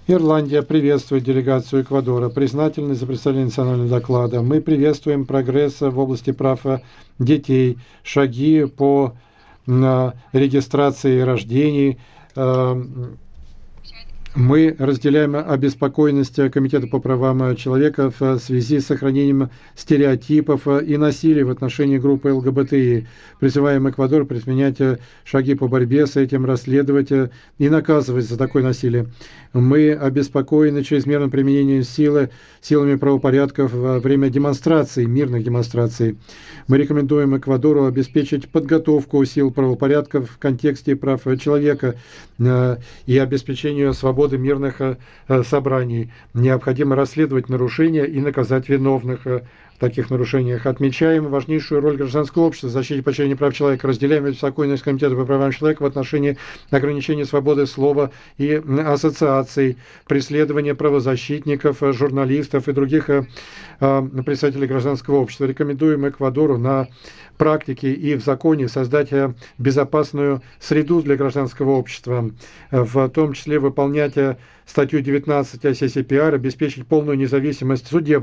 Ирландия приветствует делегацию Эквадора, признательны за представление национального доклада. Мы приветствуем прогресс в области прав детей, шаги по регистрации рождений. Мы разделяем обеспокоенность Комитета по правам человека в связи с сохранением стереотипов и насилия в отношении группы ЛГБТИ. Призываем Эквадор предпринять шаги по борьбе с этим, расследовать и наказывать за такое насилие. Мы обеспокоены чрезмерным применением силами правопорядков во время демонстраций, мирных демонстраций. Мы рекомендуем Эквадору обеспечить подготовку сил правопорядков в контексте прав человека и обеспечению свободы мирных собраний. Необходимо расследовать нарушения и наказать виновных в таких нарушениях. Отмечаем важнейшую роль гражданского общества в защите и поощрении прав человека. Разделяем обеспокоенность Комитета по правам человека в отношении ограничения свободы слова и ассоциаций, преследования правозащитников, журналистов и других представителей гражданского общества. Рекомендуем Эквадору на практике и в законе создать безопасную среду для гражданского общества, в том числе выполнять статью 19 ССПР, обеспечить полную независимость судебного